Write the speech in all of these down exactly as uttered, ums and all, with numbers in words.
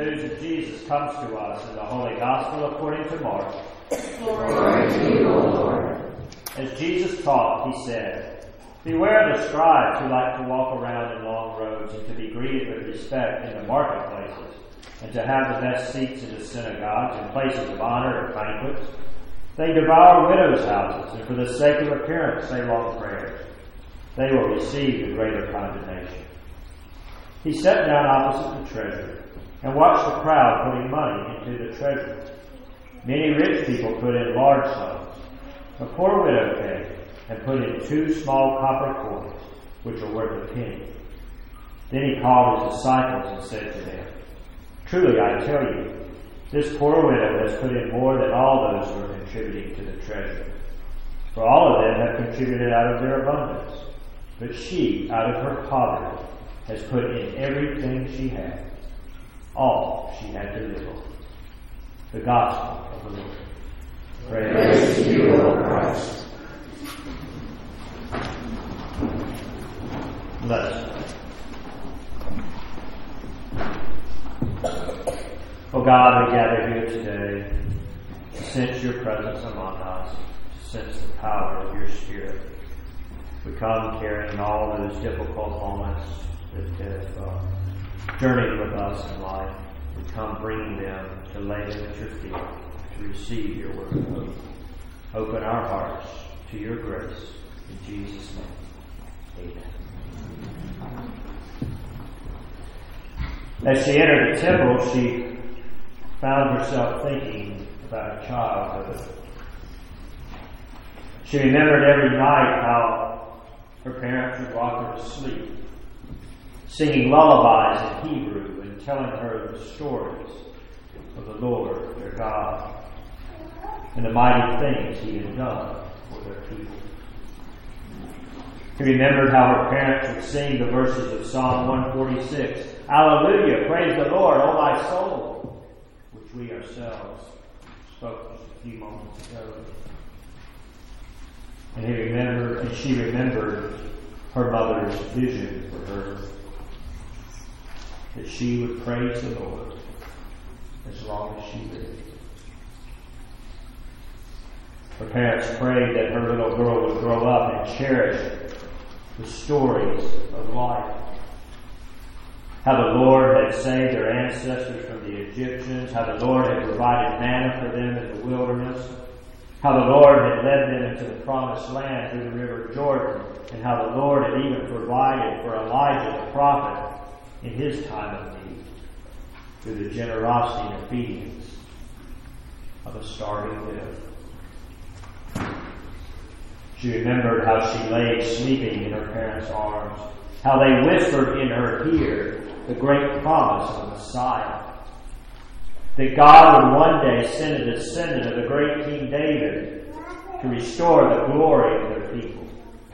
news of Jesus comes to us in the Holy Gospel according to Mark. Glory to you, O Lord. As Jesus taught, he said, "Beware the scribes who like to walk around in long robes and to be greeted with respect in the marketplaces, and to have the best seats in the synagogues and places of honor at banquets. They devour widows' houses, and for the sake of appearance say long prayers. They will receive the greater condemnation." He sat down opposite the treasury and watched the crowd putting money into the treasury. Many rich people put in large sums. A poor widow came and put in two small copper coins, which are worth a penny. Then he called his disciples and said to them, "Truly I tell you, this poor widow has put in more than all those who are contributing to the treasury. For all of them have contributed out of their abundance, but she, out of her poverty, has put in everything she had, all she had to live on." The Gospel of the Lord. Praise, Praise to you, O Christ. Let us pray. Oh God, we gather here today to sense your presence among us, to sense the power of your Spirit. We come carrying all those difficult moments that have uh, journeyed with us in life. We come bringing them to lay them at your feet, to receive your word of hope. Open our hearts to your grace. In Jesus' name, amen. As she entered the temple, she found herself thinking about her childhood. She remembered every night how her parents would rock her to sleep, singing lullabies in Hebrew and telling her the stories of the Lord, their God, and the mighty things he had done for their people. She remembered how her parents would sing the verses of Psalm one forty-six, "Alleluia, praise the Lord, O my soul," which we ourselves spoke just a few moments ago. And he remembered, and she remembered her mother's vision for her, that she would praise the Lord as long as she lived. Her parents prayed that her little girl would grow up and cherish the stories of life. How the Lord had saved their ancestors from the Egyptians, how the Lord had provided manna for them in the wilderness, how the Lord had led them into the promised land through the river Jordan, and how the Lord had even provided for Elijah the prophet in his time of need through the generosity and obedience of a starving widow. She remembered how she lay sleeping in her parents' arms, how they whispered in her ear the great promise of the Messiah, that God would one day send a descendant of the great King David to restore the glory of their people.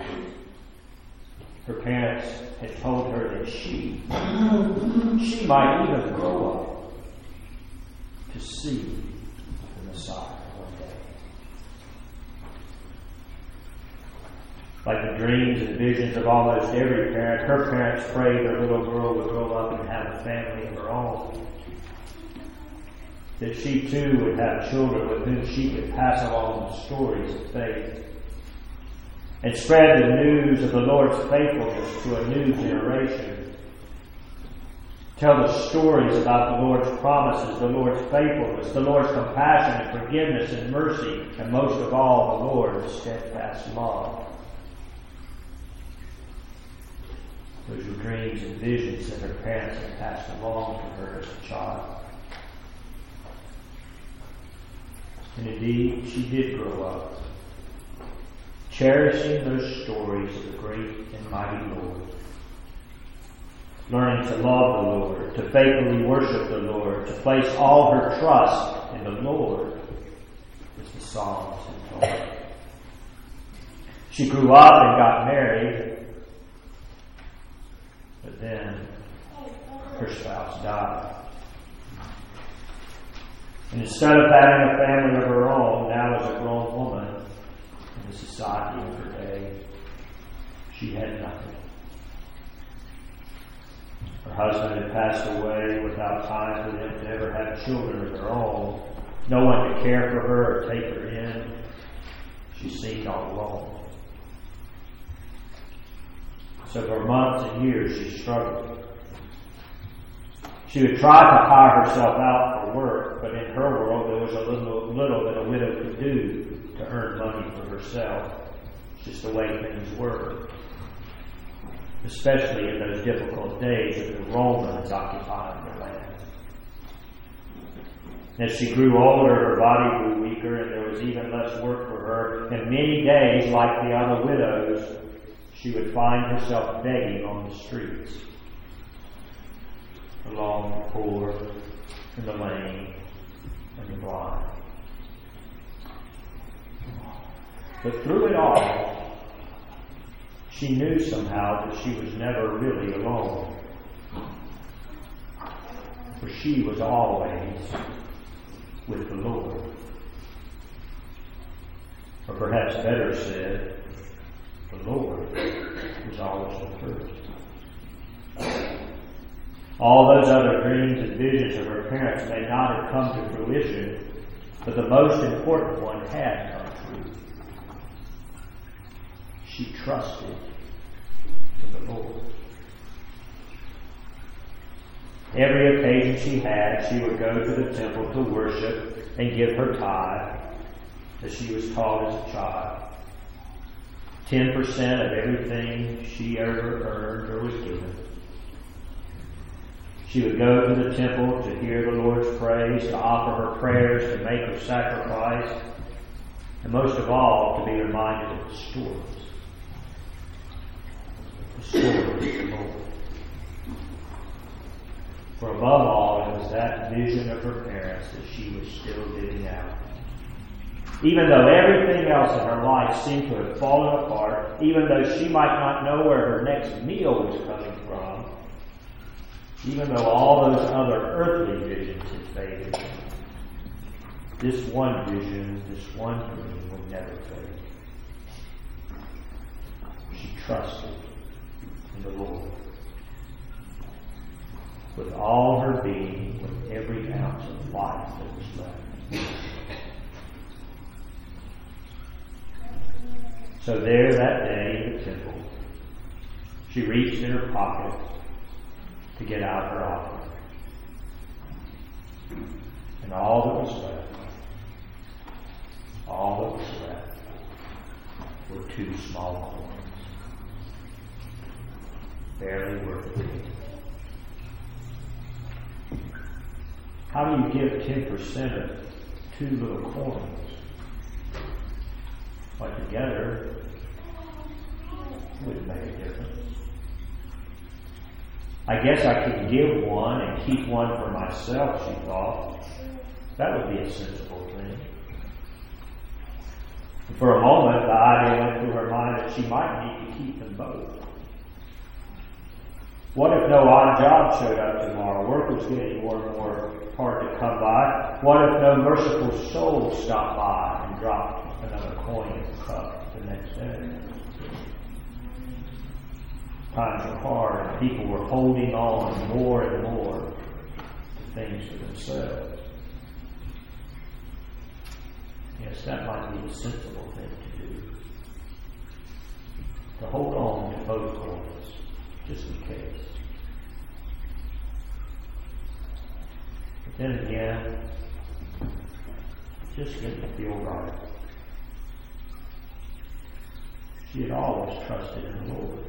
Her parents had told her that she, she might even grow up to see the Messiah one day. Like the dreams and visions of almost every parent, her parents prayed their little girl would grow up and have a family of her own. That she too would have children with whom she could pass along the stories of faith and spread the news of the Lord's faithfulness to a new generation. Tell the stories about the Lord's promises, the Lord's faithfulness, the Lord's compassion and forgiveness and mercy, and most of all, the Lord's steadfast love. Those were dreams and visions that her parents had passed along to her as a child. And indeed, she did grow up, cherishing those stories of the great and mighty Lord, learning to love the Lord, to faithfully worship the Lord, to place all her trust in the Lord, as the Psalms had told her. She grew up and got married, but then her spouse died. And instead of having a family of her own, now as a grown woman in the society of her day, she had nothing. Her husband had passed away without time for them to ever have children of their own. No one to care for her or take her in. She seemed all alone. So for months and years she struggled. She would try to hire herself out for work, but in her world there was a little, little that a widow could do to earn money for herself. It's just the way things were. Especially in those difficult days that the Romans occupied the land. As she grew older, her body grew weaker, and there was even less work for her. And many days, like the other widows, she would find herself begging on the streets, along the poor and the lame and the blind. But through it all, she knew somehow that she was never really alone. For she was always with the Lord. Or perhaps better said, the Lord was always with her. All those other dreams and visions of her parents may not have come to fruition, but the most important one had come true. She trusted in the Lord. Every occasion she had, she would go to the temple to worship and give her tithe, as she was taught as a child. Ten percent of everything she ever earned or was given. She would go to the temple to hear the Lord's praise, to offer her prayers, to make her sacrifice, and most of all, to be reminded of the stories. The stories of the Lord. For above all, it was that vision of her parents that she was still living out. Even though everything else in her life seemed to have fallen apart, even though she might not know where her next meal was coming from, even though all those other earthly visions had faded, this one vision, this one dream would never fade. She trusted in the Lord. With all her being, with every ounce of life that was left. So there that day in the temple, she reached in her pocket to get out her offering. And all that was left, all that was left, were two small coins, barely worth a penny. How do you give ten percent of two little coins? Well, together, it wouldn't make a difference. I guess I could give one and keep one for myself, she thought. That would be a sensible thing. And for a moment, the idea went through her mind that she might need to keep them both. What if no odd job showed up tomorrow? Work was getting more and more hard to come by. What if no merciful soul stopped by and dropped another coin in the cup the next day? Times were hard and people were holding on more and more to things for themselves. Yes, that might be the sensible thing to do. To hold on to both coins, just in case. But then again, just didn't feel right. She had always trusted in the Lord.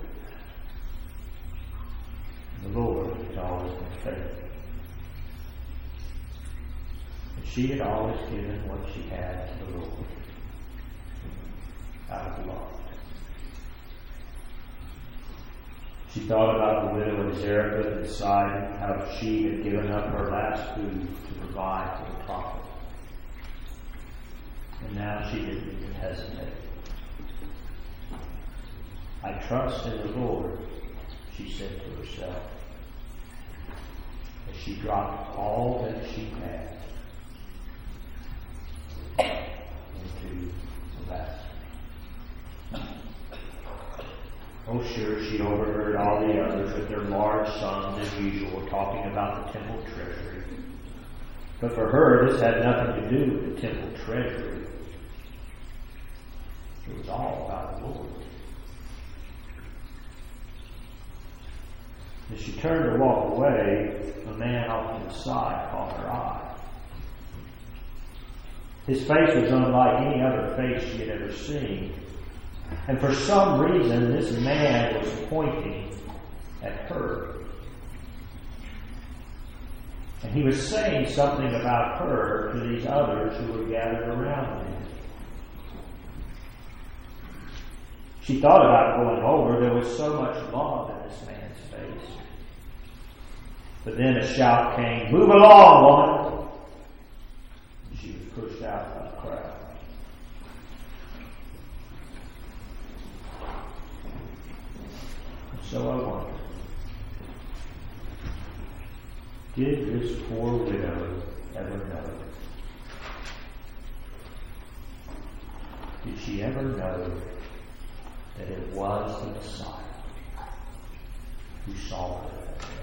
The Lord had always been faithful. And she had always given what she had to the Lord out of love. She thought about the widow in Zarephath and sighed how she had given up her last food to provide for the prophet. And now she didn't even hesitate. I trust in the Lord, she said to herself, as she dropped all that she had into the basket. Oh, sure, she overheard all the others with their large sums as usual talking about the temple treasury. But for her, this had nothing to do with the temple treasury. It was all about the Lord. As she turned to walk away, a man off to the side caught her eye. His face was unlike any other face she had ever seen. And for some reason, this man was pointing at her. And he was saying something about her to these others who were gathered around him. She thought about going over. There was so much love in this man's face. But then a shout came, "Move along, woman!" And she was pushed out by the crowd. So I wonder, did this poor widow ever know? Did she ever know that it was the Messiah who saw her that day?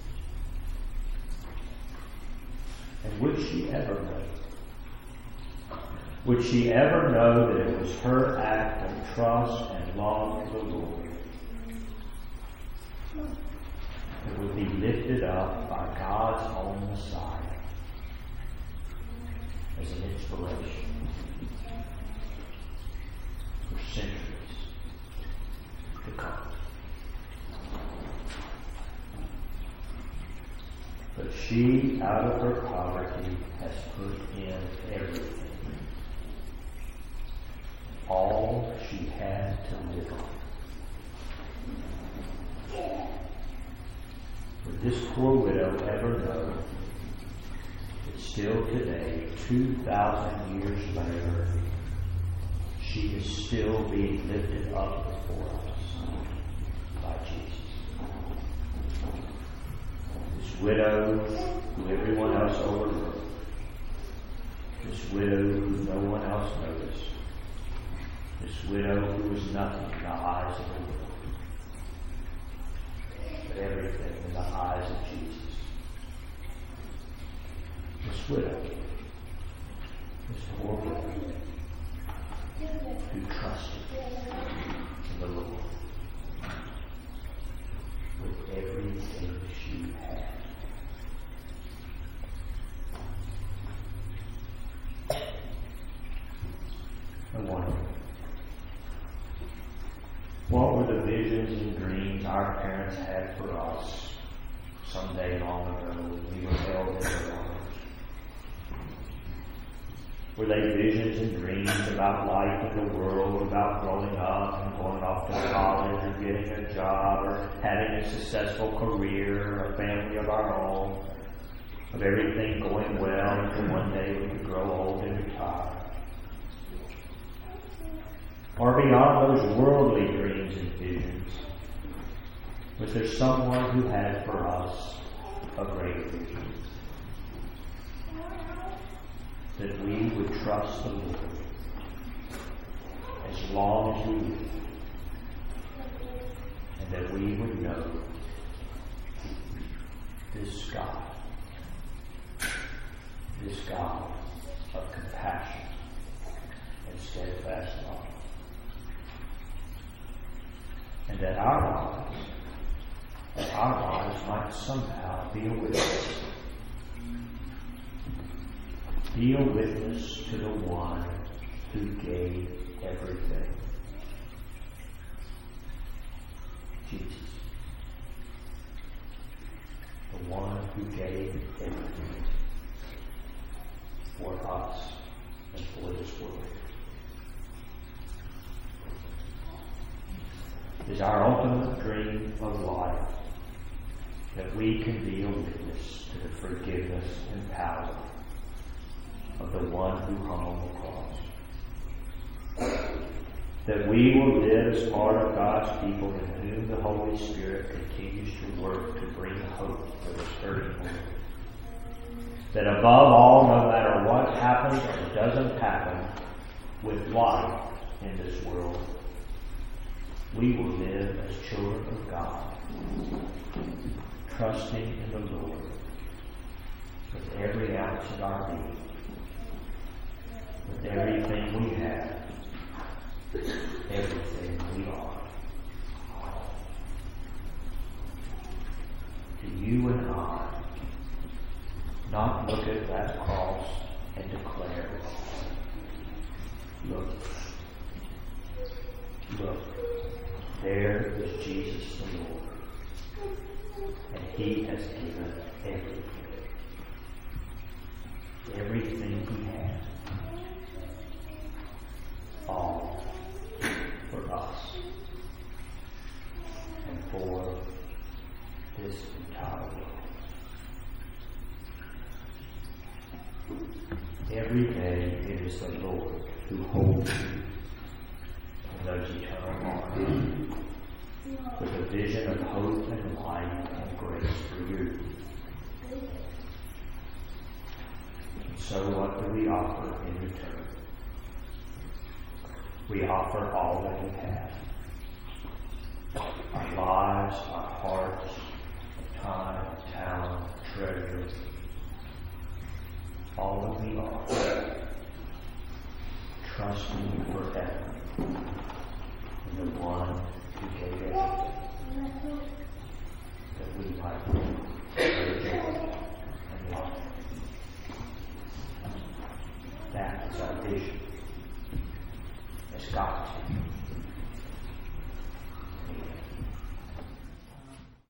And would she ever know? Would she ever know that it was her act of trust and love to the Lord that would be lifted up by God's own Messiah as an inspiration for centuries to come? But she, out of her poverty, has put in everything. All she had to live on. Would this poor widow ever know that still today, two thousand years later, she is still being lifted up before us by Jesus? This widow who everyone else overlooked. This widow who no one else noticed. This widow who was nothing in the eyes of the world. But everything in the eyes of Jesus. This widow, this poor widow, who trusted in the Lord with everything she had. I wonder, what were the visions and dreams our parents had for us someday long ago when we were held in their arms? Were they visions and dreams about life in the world, about growing up and going off to college or getting a job or having a successful career or a family of our own, of everything going well until one day we could grow old and retire? Or beyond those worldly dreams and visions, was there someone who had for us a greater vision? That we would trust the Lord as long as we live, and that we would know this God, this God of compassion and steadfast love. And that our lives, that our lives might somehow be a witness. Be a witness to the one who gave everything. Jesus. The one who gave everything for us and for this world. Is our ultimate dream of life that we can be a witness to the forgiveness and power of the one who hung on the cross. That we will live as part of God's people in whom the Holy Spirit continues to work to bring hope for this hurting world. That above all, no matter what happens or doesn't happen with life in this world, we will live as children of God, trusting in the Lord with every ounce of our being, with everything we have, everything we are. Do you and I not look at that cross and declare, look, look, there is Jesus the Lord, and he has given everything, everything he has, all for us and for this entire world. Every day it is the Lord who holds you in those eternal arms with a vision of hope and life and grace for you. And so what do we offer in return? We offer all that we have. Our lives, our hearts, time, talent, treasure, all that we are, trusting forever in the one who gave everything, that we might know joy and life. That is our vision as God's vision.